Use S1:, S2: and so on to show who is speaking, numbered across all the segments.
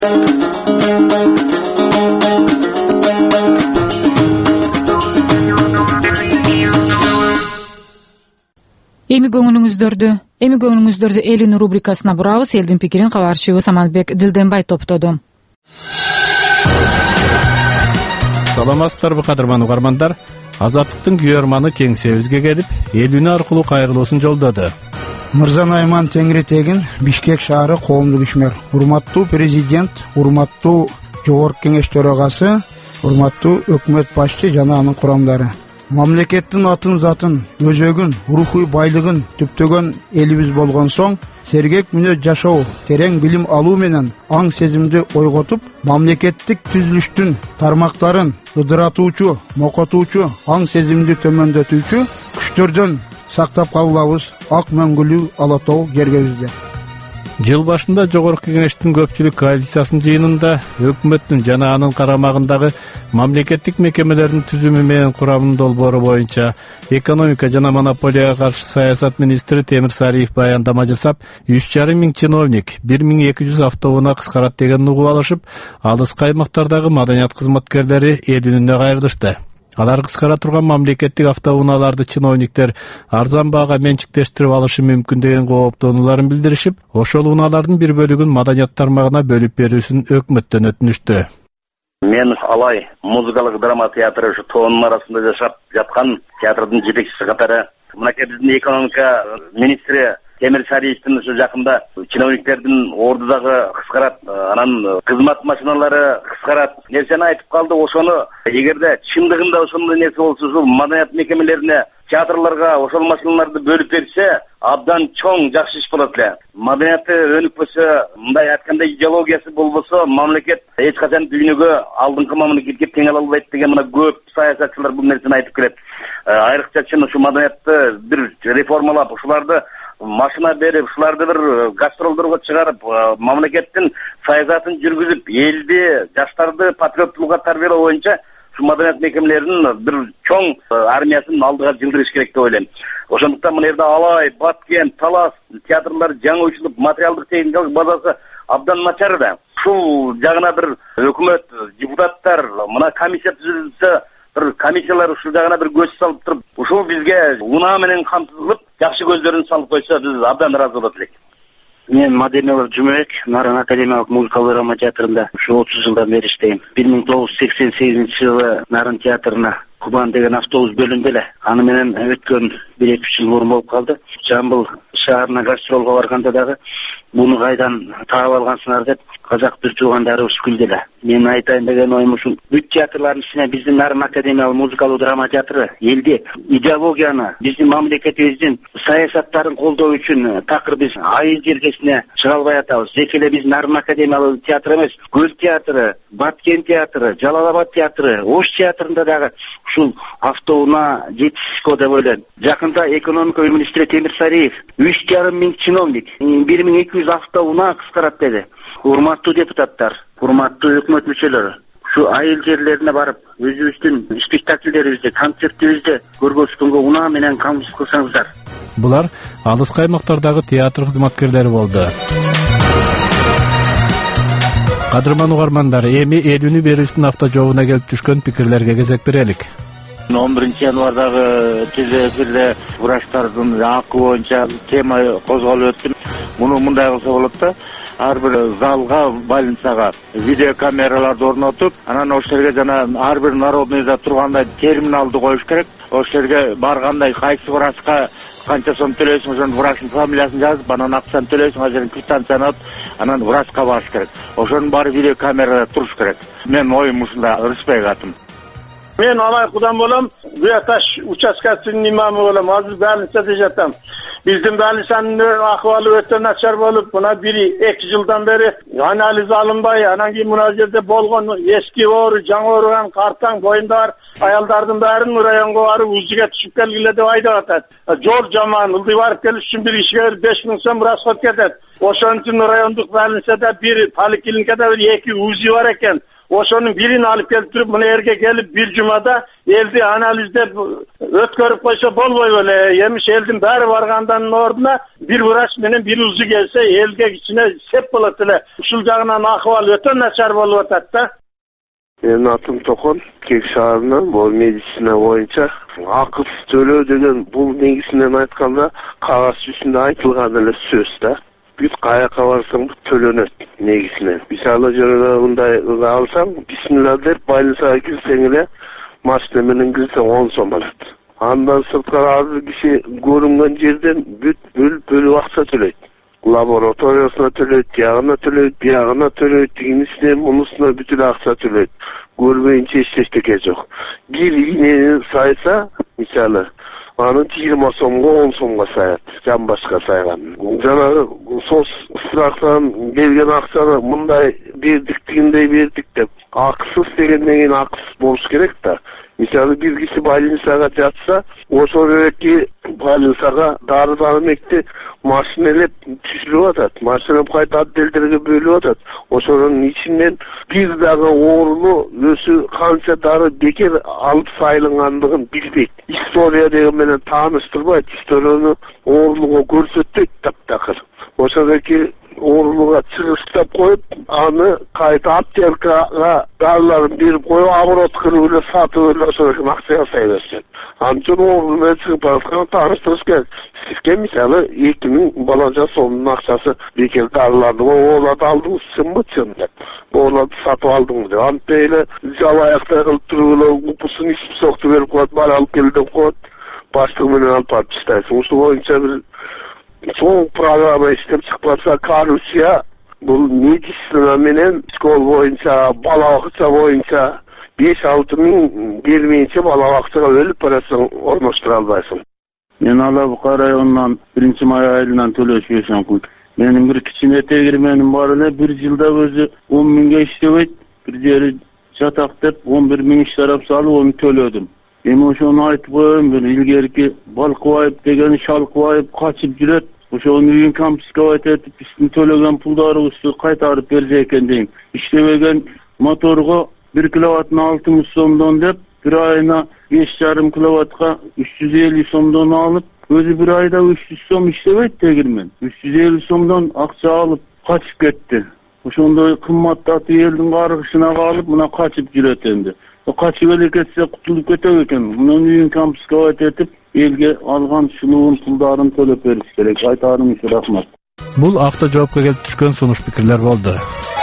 S1: Эми көңүлүңүздөрдү элин рубрикасына бурабыз. Элдин пикирин кабарчыбыз Амалбек Дилденбай топтоду.
S2: Саламатсыздарбы кадырман угармандар? Азаттыктын күйөрманы кеңсебизге келип, элүнү аркылуу кайрылуусун жолдоду.
S3: Мырза Найман Теңиритегин, Бишкек шаары коомдук ишмер. Урматтуу президент, урматтуу жогорку кеңеш төрагасы, урматтуу өкмөт башчы жана анын курамдары. Мамлекеттин атын затын, өзөгүн, рухуй байлыгын түптөгөн элибиз болгон соң, сергек мүнөт жашоо, терең билим алуу менен аң сезимди ойготуп, мамлекеттик түзүлүштүн тармактарын ыдыратуучу, мокотуучу, аң сезимди төмөндөтүүчү күчтөрдөн сактап калабыз ак мөңгүлүү ала тоо жергебизде.
S2: Жыл башында жогорку кеңештин көпчүлүк коалициясынын жыйынында өкмөттүн жана анын карамагындагы мамлекеттик мекемелердин түзүмү менен курамынын долбоору боюнча экономика жана монополияга каршы саясат министри Темир Сариев баяндама жасап, 3,5 миң чиновник, 1200 автоунаа кыскарат дегенин угуп алышып, алыскы аймактардагы маданият кызматкерлери эл үнүнө кайрылышты. Алар кыскара турган мамлекеттик автоунааларды чиновниктер арзан баага менчиктештирип алышы мүмкүн деген кооптонууларын билдиришип, ошол унаалардын бир бөлүгүн маданият тармагына бөлүп берүүсүн өкмөттөн өтүнүштү.
S4: Мен Алай музыкалык драма театры ушу тоонун арасында жашап жаткан театрдын жетекчиси катары. Мынакей биздин экономика министри Темир Сариевдин ушу жакында чиновниктердин ордудагы кыскарат, анан кызмат машиналары кыскарат нерсени айтып калды. Ошону эгерде чындыгында ошондой нерсе болсо, ушул маданият мекемелерине, театрларга ошол машиналарды бөлүп берсе, абдан чоң жакшы иш болот эле. Маданияты өнүкпөсө, мындай айткандай идеологиясы болбосо, мамлекет эч качан дүйнөгө алдыңкы мамлекетке тең ала албайт деген мына көп саясатчылар бул нерсени айтып келет. Айрыкча чын ушу маданиятты бир реформалап, ушуларды машина берип, ушуларды бир гастролдорго чыгарып, мамлекеттин саясатын жүргүзүп, элди, жаштарды патриоттуулукка тарбиялоо боюнча ушу маданият мекемелеринин бир чоң армиясын алдыга жылдырыш керек деп ойлойм. Ошондуктан мына жерде Алай, Баткен, Талас театрлары жаңы учулуп, материалдык техникалык базасы абдан начар да. Ушул жагына бир өкмөт, депутаттар, мына комиссия түзүлсө, бир комиссиялар ушул жагына бир көз салып туруп, ушул бизге унаа менен камсыздылып, жакшы көздөрүн салып койсо, биз абдан ыраазы болот элек.
S5: Мен Мадемелов Жумабек, Нарын академиялык музыкалык драма театрында ушу 30 жылдан бери иштейм. 1988-жылы Нарын театрына Кубан деген автобус бөлүндү эле. Аны менен өткөн 1-2 жыл мурун болуп калды. Жамбыл шаарына гастролго барганда дагы буну кайдан таап алгансыңар деп казактын туугандарыбыз күлдү эле. Мен айтайын деген оюм ушул бүт театрлардын ичинен биздин Нарын академиялык музыкалык драма театры элди идеологияны, биздин мамлекетибиздин саясаттарын колдоо үчүн такыр биз айыл жергесине чыга албай атабыз. Тек эле биз Нарын академиялык театры эмес, Көл театры, Баткен театры, Жалал-Абад театры, Ош театрында дагы ушул автоунаа жетишсиз деп ойлойм. Жакында экономика министри Темир Сариев 3,5 миң чиновник, 1200 автоунаа кыскарат деди. Урматтуу депутаттар, урматтуу өкмөт мүчөлөрү, ушу айыл жерлерине барып, өзүбүздүн спектакльдерибизди, концертибизди көргөзгөнгө унаа менен камсыз кылсаңыздар.
S2: Булар алыскы аймактардагы театр кызматкерлери болду. Кадырман угармандар, эми элүүнү берүүсүнүн автожообуна келип түшкөн пикирлерге кезек берелик.
S6: 11-январдагы телеэфирде врачтардын акы боюнча тема козголуп өттү. Муну мындай кылса болот да, ар бир залга, больницага видеокамераларды орнотуп, анан ошол жерге жана ар бир народныйда тургандай терминалды коюш керек. Ошол жерге баргандай кайсы врачка канча сом төлөйсүң, ошонун врачтын фамилиясын жазып, анан акчаны төлөйсүң, ажерин квитанцияны алып, анан врачка барыш керек. Ошонун баары видеокамерада туруш керек. Мен оюм ушунда, Рыспек атым.
S7: Мен Алай Кудан болом, Буяташ участкасынын имамы болом, азыр больницада жатам. Биздин больницанын акыбалы өтө начар болуп, мына 1-2 жылдан бери анализ алынбай, анан кийин мына жерде болгон эски оору, жаңы ооруган картаң боюнда бар аялдардын баарын районго барып УЗИге түшүп келгиле деп айдап атат. Жол жаман, ылдый барып келиш үчүн бир ишке 5 миң сом расход кетет. Ошон үчүн райондук больницада бир поликлиникада 2 УЗИ бар экен. ошонун бирин алып келип туруп мына жерге келип бир жумада элди анализдеп өткөрүп койсо болбойбу эле. Эмиш элдин баары барганданын ордуна бир врач менен бир узу келсе элге кичине сеп болот эле. Ушул жагынан акыбал өтө начар болуп атат да.
S8: Менин атым Токон, Кек шаарынан бул медицина боюнча акыс төлөө деген бул негизинен айтканда кагаз жүзүндө айтылган эле сөз да. Бүт каяка барсаң төлөнөт негизинен. Мисалы жөнүндө мындай алсаң, бисмилла деп больницага кирсең эле машина менен кирсең 10 сом алат. Андан сырткары ар бир киши көрүнгөн жерден бүт бөлүп акча төлөйт. Лабораториясына төлөйт, ягына төлөйт, биягына төлөйт, тигинисине, мунусуна бүт акча төлөйт. Көрбөйүнчө эчтеке жок. Бир ийнени сайса, мисалы, анын 20 сомго 10 сомго саят, жан башка сайган. Жанагы соцстрахтан берген акчаны мындай бердик, тигиндей бердик деп, акысыз дегенден кийин акысыз болуш керек да. Мисалы бир киши больницага жатса, ошол эки больницага дары-дармекти машинелеп түшүрүп атат. Машина кайта отделдерге бөлүп атат. Ошонун ичинен бир дагы ооруну өзү канча дары бекер алып сайылгандыгын билбейт. История деген менен тааныштырбайт, историяны оорулууга көрсөтпөйт таптакыр. Ошондоки оорулууга чыгыштап коюп, аны кайта аптекага дарыларын берип коюп, оборот кылып эле сатып эле ошондон акча жасай беришет. Анча оорулуу менен чыгып бараткан тааныштырыш керек. Сизге мисалы 2000 баланча сомдун акчасы бекер дарыларды оолап алдыңыз, чынбы чын деп. Оолап сатып алдыңыз деп. Антпей эле жалаяктай кылып туруп эле упусын ичип сокту берип коет, бара алып кел деп коет. Баштыгы менен алып барып таштайсың. Ушул боюнча бир чоң программа иштеп чыкпаса, коррупция бул медицина менен школ боюнча, бала бакча боюнча 5-6 миң бермейинче бала бакчага өлүп барасың, орноштура албайсың.
S6: Мен Алабука районунан 1-май айынан төлөшүшөм. Менин бир кичине тегирменим бар эле, бир жылда өзү 10 миңге иштебейт, бир жери жатак деп 11 миң иштарап салып оны төлөдүм. Эми ошону айтып коеюн, бир илгерки Балкыбаев деген Шалкыбаев качып жүрөт. Ошону үйүн конфисковать этип, биздин төлөгөн пулдарыбызды кайтарып берсе экен дейм. Иштебеген моторго 1 киловаттына 600 сомдон деп, bir ayına 5,5 kilovatga 350 somdan alıp, özü bir ayda 300 som işlebeydi tegirmen. 350 somdan akça alıp kaçıp gitti. Ошондой кыммат татуу элдин каргышына калып, мына качып жүрөт энди. Качып эле кетсе кутулуп кетет экен. Мунун үйүн конфисковать этип, элге алган шунуун пулдарын төлөп бериш керек. Айтарым үчүн рахмат.
S2: Бул авто жоопко келип түшкөн сунуш пикирлер болду.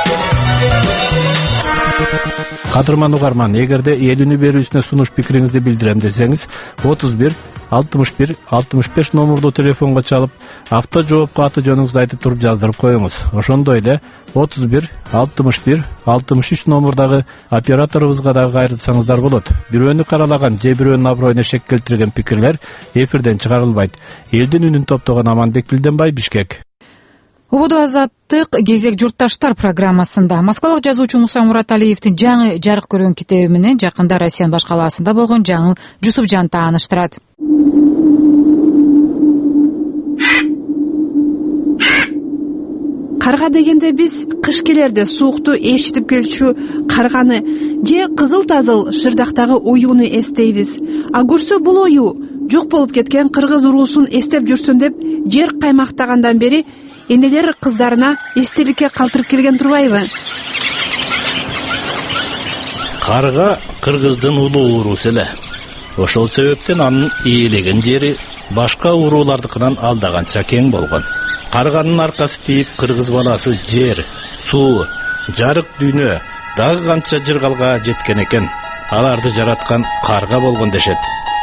S2: Кадырман угарман, эгерде элүүнү берүүсүнө сунуш пикириңизди билдирем десеңиз, 31 61 65 номурду телефонго чалып, авто жоопко аты жөнүңүздү айтып туруп жаздырып коюңуз. Ошондой эле 31 61 63 номурдагы операторубузга дагы кайрылсаңыздар болот. Бирөөнү каралаган же бирөөнүн аброюна шек келтирген пикирлер эфирден чыгарылбайт. Элдин үнүн топтогон Аманбек Билденбай, Бишкек.
S1: Убуду азаттык кезек журтташтар программасында москвалык жазуучу Муса Мураталиевдин жаңы жарык көргөн китеби менен жакында Россиянын баш калаасында болгон Жаңыл Жусупжан тааныштырат.
S9: Карга дегенде биз кыш келерде суукту ээрчитип келчү карганы же кызыл-тазыл шырдактагы оюуну эстейбиз. А көрсө бул оюу жок болуп кеткен кыргыз уруусун эстеп жүрсүн деп жер каймактагандан бери энелер кыздарына эстеликке калтырып келген турбайбы?
S10: Карга кыргыздын улуу уруусу эле. Ошол себептен анын ээлеген жери башка уруулардыкынан алдаганча кең болгон. Карганын аркасы тийип кыргыз баласы жер, суу, жарык дүйнө, дагы канча жыргалга жеткен экен. Аларды жараткан карга болгон дешет.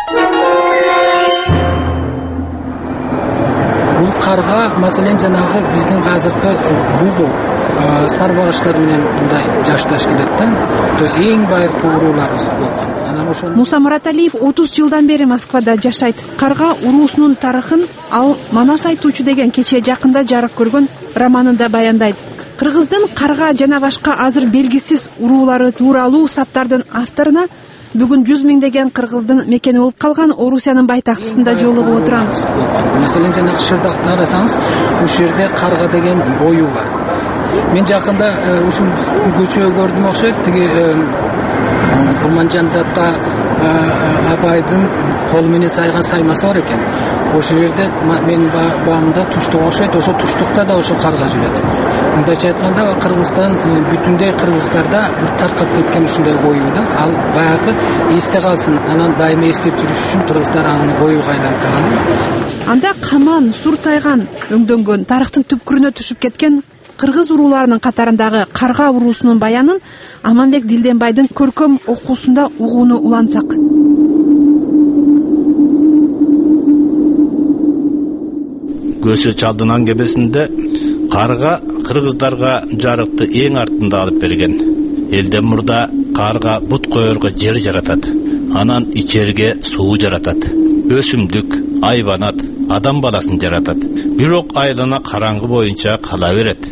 S11: Бул карга маселен жанагы биздин азыркы бугу сарбагыштар менен мындай жашташ келет да. То есть эң байыркы урууларыбыз болгон. Анан ошо
S9: Муса Мураталиев 30 жылдан бери Москвада жашайт. Карга уруусунун тарыхын ал Манас айтуучу деген кечээ жакында жарык көргөн романында баяндайт. Кыргыздын карга жана башка азыр белгисиз уруулары тууралуу саптардын авторуна бүгүн 100 миңдеген кыргыздын мекени болуп калган Орусиянын байтактысында жолугуп отурабыз.
S11: Маселен жанагы шырдакты карасаңыз, ушул жерде карга деген оюу бар. мен жакында ушул көчө көрдүм окшойт. Тиги Курманжан Датка апайдын колу менен сайган саймасы бар экен. Ошол жерде менин багымда туштук окшойт. Ошо туштукта да ошо карга жүрөт. Мындайча айтканда Кыргызстан бүтүндөй кыргыздарда таркап кеткен ушундай коюу да. Ал баягы эсте калсын, анан дайыма эстеп жүрүш үчүн кыргыздар аны коюуга айлантырган.
S9: Анда каман, сур тайган өңдөнгөн, тарыхтын түпкүрүнө түшүп кеткен кыргыз урууларынын катарындагы карга уруусунун баянын Аманбек Дилденбайдын көркөм окуусунда угууну улантсак.
S10: Көсө чалдын аңгебесинде карга кыргыздарга жарыкты эң артында алып берген. Элден мурда карга бут коерго жер жаратат, анан ичерге суу жаратат, өсүмдүк, айбанат, адам баласын жаратат. Бирок айлана караңгы боюнча кала берет.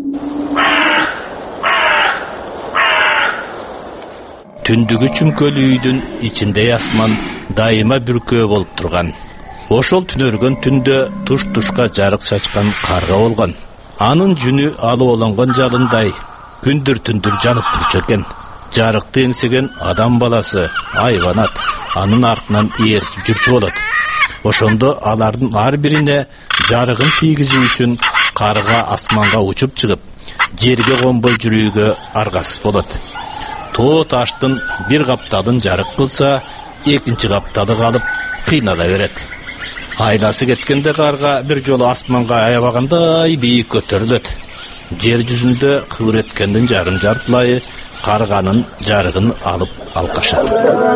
S10: Түндүгү чүмкөлүү үйдүн ичинде асман дайыма бүркөө болуп турган. Ошол түнөргөн түндө туш-тушка жарык чачкан карга болгон. Анын жүнү алууланган жалындай күндүр-түндүр жанып турчу экен. Жарыкты эңсеген адам баласы, айбанат, анын артынан ээрчип жүрчү болот. Ошондо алардын ар бирине жарыгын тийгизүү үчүн карга асманга учуп чыгып, жерге конбой жүрүүгө аргасыз болот. Тоо таштын бир капталын жарык кылса, экинчи капталы калып кыйнала берет. Айласы кеткенде карга бир жолу асманга аябагандай бийик көтөрүлөт. Жер жүзүндө кыбыр эткендин жарым жартылайы карганын жарыгын алып алкашат.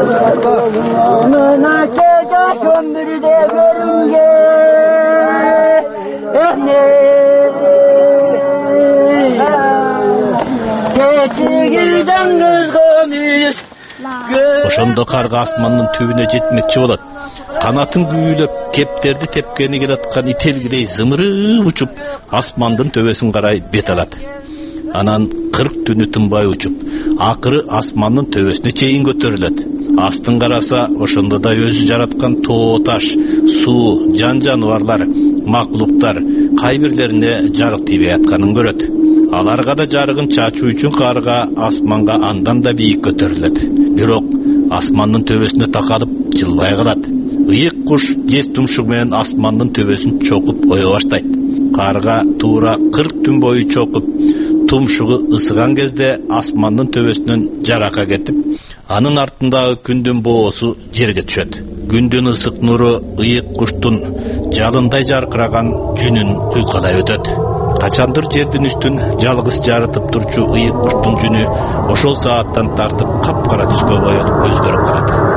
S10: Ошондо карга асмандын түбүнө жетмекчи болот. Канатын күйүлөп, кептерди тепкени келаткан ителгидей зымырып учуп, асмандын төбөсүн карай бет алат. Анан 40 түнү тынбай учуп, акыры асмандын төбөсүнө чейин көтөрүлөт. Астын караса, ошондо да өзү жараткан тоо таш, суу, жан-жаныбарлар, маклуктар кайбирлерине жарык тийбей атканын көрөт. Аларга да жарыгын чачуу үчүн карга асманга андан да бийик көтөрүлөт. Бирок асмандын төбөсүнө такалып жылбай калат. Ыйык куш жез тумшугу менен асмандын төбөсүн чокуп ое баштайт. Карга туура 40 түн бою чокуп, тумшугу ысыган кезде асмандын төбөсүнөн жарака кетип, анын артындагы күндүн боосу жерге түшөт. Күндүн ысык нуру ыйык куштун жалындай жаркыраган жүнүн куйкалай өтөт. Качандыр жердин үстүн жалгыз жарытып турчу ыйык куштун жүнү ошол сааттан тартып капкара түскө боелуп өзгөрүп калат.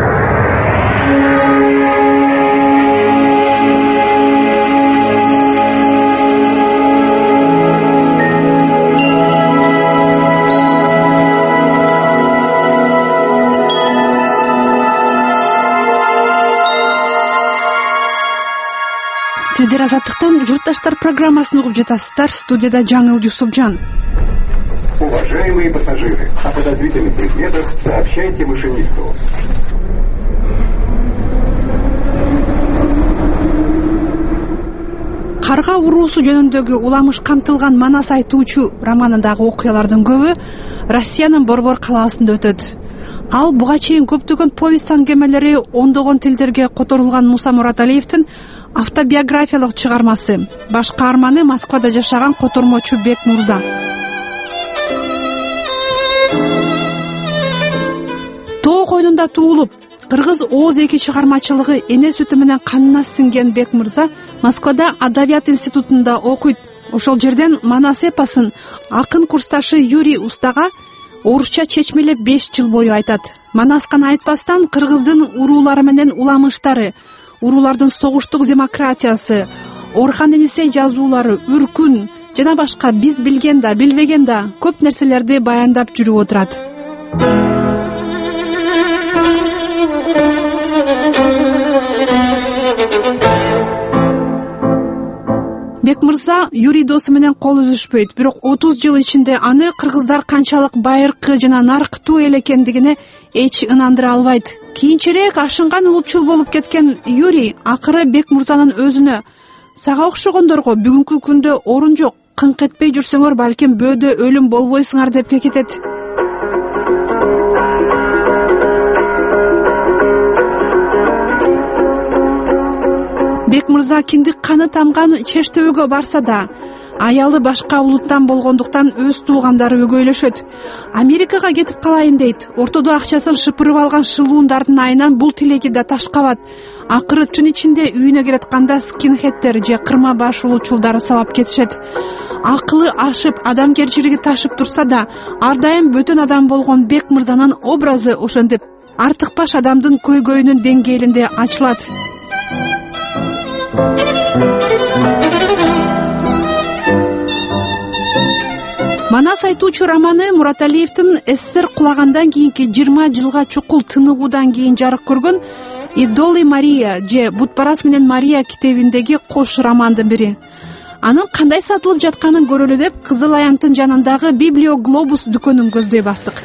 S9: Сиздер Азаттыктан Журтташтар программасын угуп жатасыздар. Студияда Жаңыл Жусупжан.
S12: Уважаемые пассажиры, о подозрительных предметах сообщайте машинисту.
S9: Карга уруусу жөнүндөгү уламыш камтылган Манас айтуучу романындагы окуялардын көбү Россиянын Борбор калаасында өтөт. Ал буга чейин көптөгөн повесть аңгемелери ондогон тилдерге которулган Муса Мураталиевдин автобиографиялык чыгармасы. Баш каарманы Москвада жашаган котормочу Бек Мурза. Тоо койнунда туулуп, кыргыз ооз эки чыгармачылыгы эне сүтү менен канына сиңген Бек Мырза Москвада Адабият институтунда окуйт. Ошол жерден Манас эпосун акын курсташы Юрий Устага орусча чечмелеп 5 жыл бою айтат. Манаскан айтпастан кыргыздын уруулары менен уламыштары, уруулардын согуштук демократиясы, Орхан Энисей жазуулары, Үркүн жана башка биз билген да, билбеген да көп нерселерди баяндап жүрүп отурат. Бек Мырза Юрий досу менен кол үзүшпөйт, бирок 30 жыл ичинде аны кыргыздар канчалык байыркы жана нарыктуу эл экендигине эч ынандыра албайт. Кийинчерээк ашынган улутчул болуп кеткен Юрий акыры Бек Мырзанын өзүнө: "Сага окшогондорго бүгүнкү күндө орун жок, кыңк этпей жүрсөңөр балким бөөдө өлүм болбойсуңар деп кекетет. Бек мырза киндик каны тамган Чеш төбөгө барса да, аялы башка улуттан болгондуктан өз туугандары өгөйлөшөт. Америкага кетип калайын дейт. Ортодо акчасын шыпырып алган шылуундардын айынан бул тилеги да таш кабат. Акыры түн ичинде үйүнө келатканда скинхеттер же кырма баш улутчулдар сабап кетишет. Акылы ашып, адамгерчилиги ташып турса да, ар дайым бөтөн адам болгон Бек мырзанын образы ошентип артык баш адамдын көйгөйүнүн деңгээлинде ачылат. Манас айтуучу романы Мураталиевдин СССР кулагандан кийинки 20 жылга чукул тыныгуудан кийин жарык көргөн «Идолы Мария» же «Бутпарас менен Мария» китебиндеги кош романдын бири. Анын кандай сатылып жатканын көрөлү деп Кызыл Аянттын жанындагы Библио Глобус дүкөнүн көздөй бастык.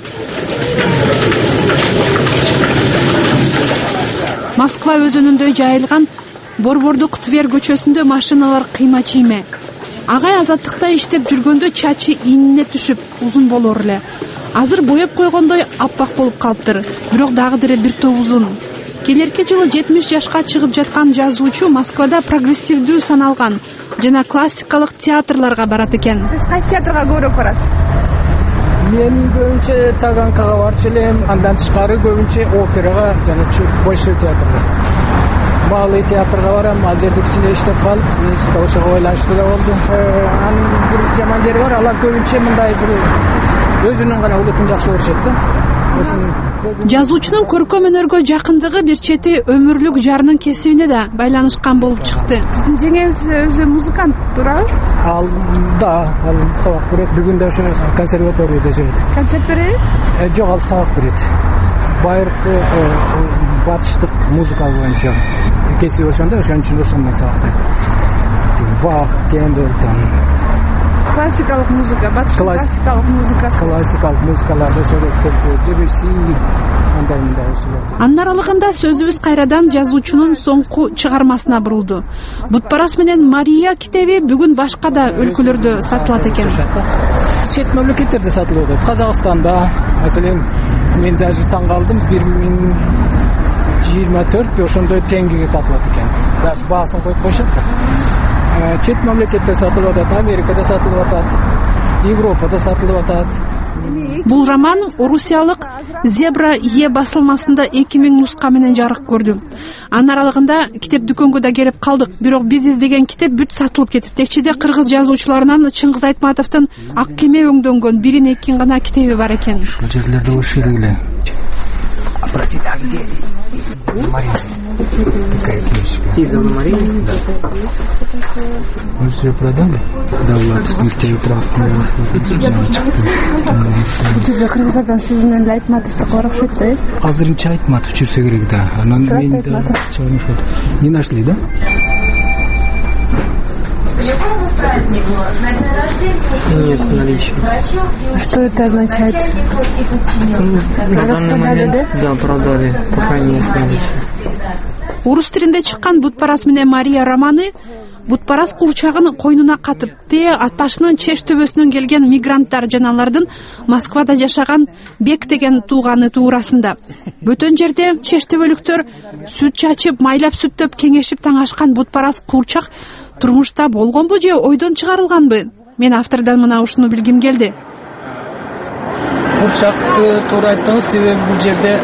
S9: Москва өзөнүндө жайылган Борбордук Твер көчөсүндө машиналар кыйма-чийме. Агай азаттыкта иштеп жүргөндө чачы инине түшүп, узун болор эле. Азыр боеп койгондой аппак болуп калыптыр, бирок дагы деле бир топ узун. Келерки жылы 70 жашка чыгып жаткан жазуучу Москвада прогрессивдүү саналган жана классикалык театрларга барат экен. Сиз кайсы театрга көбүрөөк барасыз?
S11: Мен көбүнчө Таганкага барчу элем, андан тышкары көбүнчө операга жана Большой театрга. Малый театрга барам, ал жерде кичине иштеп калып, ошого байланыштуу да болду. Анын бир жаман жери бар, алар көбүнчө мындай бир өзүнүн гана улутун жакшы көрүшөт да.
S9: Жазуучунун көркөм өнөргө жакындыгы бир чети өмүрлүк жарынын кесибине да байланышкан болуп чыкты. Биздин жеңебиз өзү музыкант, туурабы?
S11: Ал сабак берет, бүгүн да ошо консерваторияда жүрөт.
S9: Концерт берет?
S11: Жок, ал сабак берет. Байыркы батыштык музыка боюнча кесип ошондо, ошон үчүн ошондон сабак берет. Бах, Гендель,
S9: классикалык музыка, классикалык музыкасы.
S11: Классикалык музыкаларды сөйлөп, Дебюсси, андай ушулар.
S9: Анын аралыгында сөзүбүз кайрадан жазуучунун соңку чыгармасына бурулду. Бутпарас менен Мария китеби бүгүн башка да өлкөлөрдө сатылат экен.
S11: Чет мамлекеттерде сатылып атат. Казакстанда, маселен, мен даже таң калдым, 1024 ошондой теңгеге сатылат экен. Даже баасын коюп коюшат да. Чет мамлекетте сатылып атат, Америкада сатылып атат, Европада сатылып атат.
S9: Бул роман орусиялык Зебра Е басылмасында 2000 нуска менен жарык көрдү. Анын аралыгында китеп дүкөнгө да келип калдык, бирок биз издеген китеп бүт сатылып кетип. Текчеде кыргыз жазуучуларынан Чыңгыз Айтматовдун Ак кеме өңдөнгөн 1-2 гана китеби бар экен.
S11: Ушул жерлерде ушул эле. Простите, а где Мария? Какая книжка? Идолы Марии? Да. Вы все продали? Да, Влад, в утра.
S9: Бутурда кыргыздардан сиз менен Айтматовду кабар окшойт да?
S11: Азырынча Айтматов жүрсө керек да. Анан мен да не нашли, да?
S13: Нет, наличия.
S9: Что это означает?
S13: Распродали, да? Да, продали. Пока не остались.
S9: Орус тилинде чыккан Бутпарас менен Мария романы Бутпарас курчагын койнуна катып, атбашынын Чеш төбөсүнөн келген мигранттар жаналардын Москвада жашаган Бек деген тууганы туурасында. Бөтөн жерде Чеш төбөлүктөр сүт чачып, майлап сүттөп, кеңешип таңашкан Бутпарас курчак турмушта болгонбу же ойдон чыгарылганбы? Мен автордон мына ушуну билгим келди.
S11: Курчакты туура айттыңыз, себеби бул жерде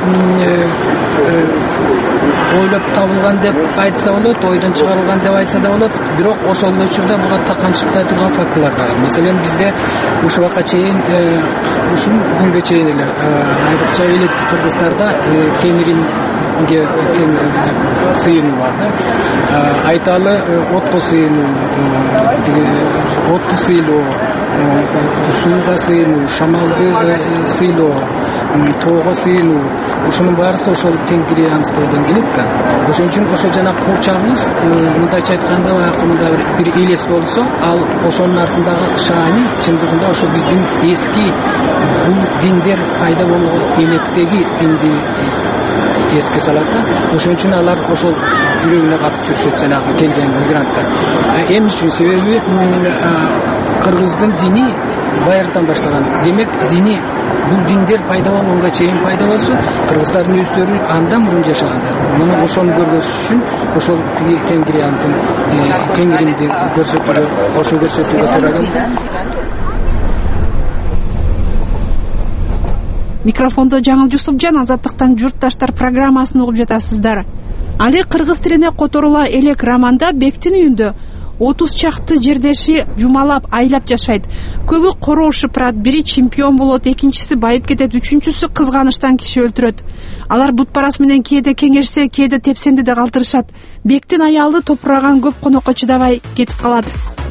S11: ойлоп табылган деп айтса болот, ойдон чыгарылган деп айтса да болот, бирок ошол учурда буга таканчыктай турган фактылар да бар. Маселен, бизде ушул убакка чейин, ушул күнгө чейин эле айрыкча электик кыргыздарда кеңиринге сыйынуу бар да. Айталы отко сыйынуу, отту сыйлоо, сууга сыйынуу, шамалды сыйлоо, тоого сыйынуу, ушунун баарысы ошол тенгири ансыздоодон келет да. Ошон үчүн ошо жана курчагыбыз мындайча айтканда баягы бир элес болсо, ал ошонун артындагы шаани чындыгында ошо биздин эски бул диндер пайда болгон электеги динди эске салат да. Ошон үчүн алар ошол жүрөгүнө катып жүрүшөт жанагы келген мигранттар. Эмне үчүн? Себеби кыргыздын дини баярдан баштаган. Демек дини бул диндер пайда болгонго чейин пайда болсо, кыргыздардын өздөрү андан мурун жашагандар. Муну ошону көргөзүш үчүн ошол тиги Тенгри антын Тенгримди көрсөтүүгө, кошо көрсөтүүгө турган.
S9: Микрофондо Жаңыл Жусупжан, Азаттыктан журтташтар программасын угуп жатасыздар. Али кыргыз тилине которула элек романда Бектин үйүндө 30 чакты жердеши жумалап, айлап жашайт. Көбү короошуп турат, бири чемпион болот, экинчиси байып кетет, үчүнчүсү кызганычтан киши өлтүрөт. Алар бутпарас менен кээде кеңешсе, кээде тепсенди да калтырышат. Бектин аялы топураган көп конокко чыдабай кетип калат.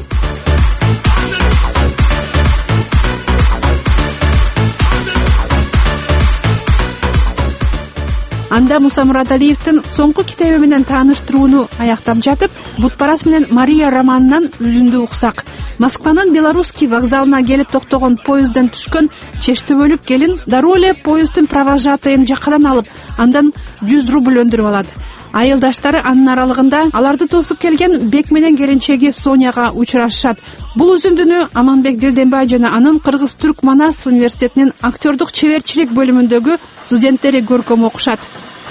S9: Анда Муса Мураталиевдин соңку китеби менен тааныштырууну аяктап жатып, Бутпарас менен Мария романынан үзүндү уксак. Москванын Белорусский вокзалына келип токтогон поездден түшкөн чештөбөлүк келин дароо эле поезддин провожатыйын жакадан алып, андан 100 рубль өндүрүп алат. Айылдаштары анын аралыгында аларды тосуп келген Бек менен келинчеги Соняга учурашышат. Бул үзүндүнү Аманбек Дилденбай жана анын Кыргыз-Түрк Манас университетинин актёрдук чеберчилик бөлүмүндөгү студенттери көркөм окушат.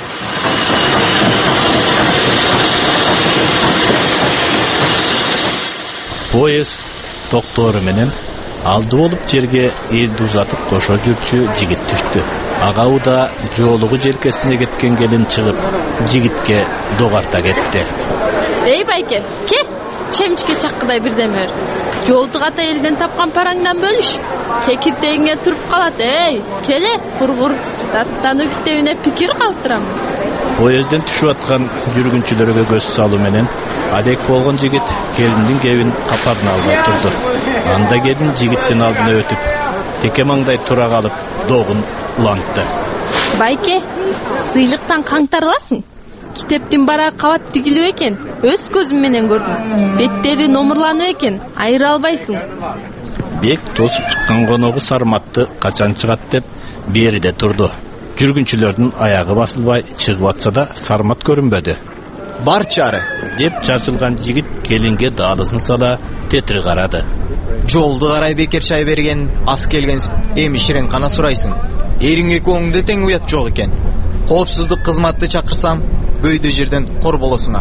S10: Поезд токтору менен алды болуп жерге элди узатып кошо жүрчү жигит түштү. Ага уда жоолугу желкесине кеткен келин чыгып, жигитке догарта кетти.
S14: Эй байке, ке, чемичке чаккыдай бирдеме бер. Жолду ката элден тапкан параңдан бөлүш. Кекиртегиңе туруп калат, эй, келе, кургур, таттануу китебине пикир калтырам.
S10: Поездден түшүп аткан жүргүнчүлөргө көз салуу менен адек болгон жигит келиндин кебин капарына албай турду. Анда келин жигиттин алдына өтүп, теке маңдай тура калып, догун улантты.
S14: Байке, сыйлыктан каңтарыласың. Китептин бара кабат тигилип экен, өз көзүм менен көрдүм. Беттери номурланып экен, айыра албайсың.
S10: Бек тосуп чыккан коногу Сарматты качан чыгат деп бериде турду. Жүргүнчүлөрдүн аягы басылбай чыгып атса да Сармат көрүнбөдү.
S15: Бар чары
S10: деп чачылган жигит келинге даалысын сала тетири карады.
S15: Жолду карай бекер чай берген, ас келгенсип, эми ширең кана сурайсың. Эриң экөөңдө тең уят жок экен. Коопсуздук кызматты чакырсам, бөйдө жерден кор болосуңар.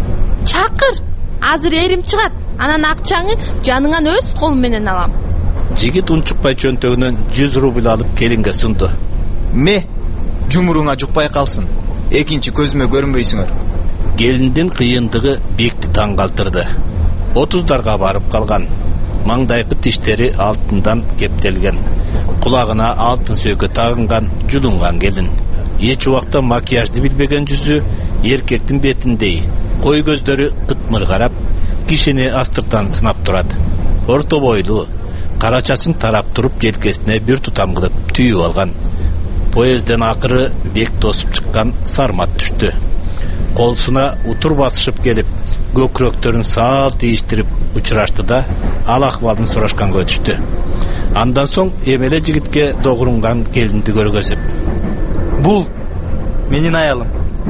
S14: Чакыр, азыр эрим чыгат. Анан акчаңы жаныңан өз колум менен алам.
S10: Жигит унчукпай чөнтөгүнөн 100 рубль алып келинге сунду.
S15: Ме, жумуруңа жукпай калсын. Экинчи көзүмө көрүнбөйсүңөр.
S10: Келиндин кыйындыгы Бекти таң калтырды. 30дарга барып калган. Маңдайкы тиштери алтындан кептелген. Кулагына алтын сөйкө тагынган, жулунган келин. Эч убакта макияжды билбеген жүзү эркектин бетиндей. Кой көздөрү кытмыр карап, кишини астыртан сынап турат. Орто бойлуу, кара чачын тарап туруп желкесине бир тутам кылып түйүп алган. Поездден акыры Бек тосуп чыккан Сармат түштү. Колсуна утур басышып келип, көкүрөктөрүн саал тийиштирип учурашты да ал акыбалын сурашканга өтүштү. Андан соң эмеле жигитке догурунган келинди көргөзүп:
S15: "Бул менин аялым",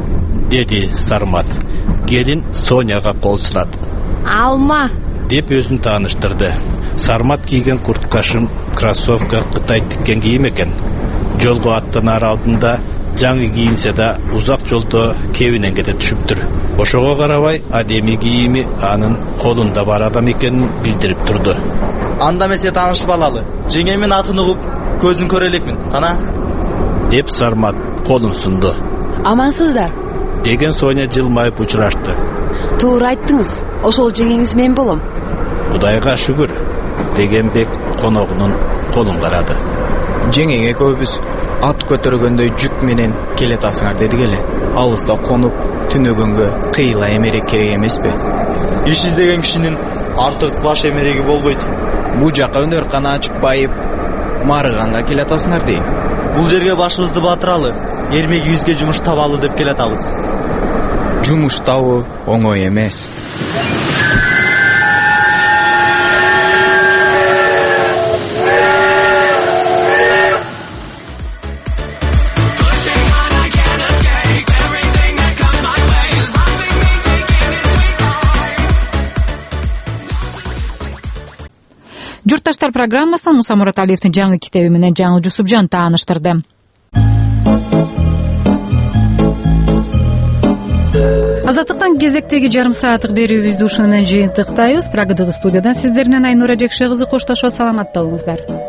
S10: деди Сармат. Келин Соняга кол сунат.
S14: "Алма",
S10: деп өзүн тааныштырды. Сармат кийген курткашым, кроссовка Кытай тиккен кийим экен. Жолго аттанар алдында жаңы кийинсе да узак жолдо кебинен кете түшүптүр. Ошого карабай адеми кийими анын колунда бар адам экенин билдирип турду.
S15: "Анда эмесе таанышып алалы. Жеңемин атын угуп, көзүн көрө элекмин, кана?"
S10: деп Сармат колун сунду.
S16: "Амансыздар?"
S10: деген Соня жылмайып учурашты.
S16: "Туура айттыңыз. Ошол жеңеңиз мен болом."
S10: "Кудайга шүгүр", деген Бек коногунун колун карады.
S15: "Жеңең экөөбүз ат көтөргөндөй жүк менен келетасыңар дедик эле. Алыста конуп, түнөгөнгө кыйла эмерек керек эмеспи? Иш издеген кишинин артык баш эмереги болбойт. Бу жака өнөр кана ачып байып, марыганга келетасыңар дейм. Бул жерге башыбызды батыралы, эрмегибизге жумуш табалы деп келетабыз. Жумуш табуу оңой эмес."
S1: Журтташтар программасынан Муса Мураталиевдин жаңы китеби менен жаңы Жусупжан тааныштырды. Азаттыктан кезектеги жарым сааттык берүүбүздү ушуну менен жыйынтыктайбыз. Прагадагы студиядан сиздер менен Айнура Жекше кызы коштошот. Саламатта болуңуздар.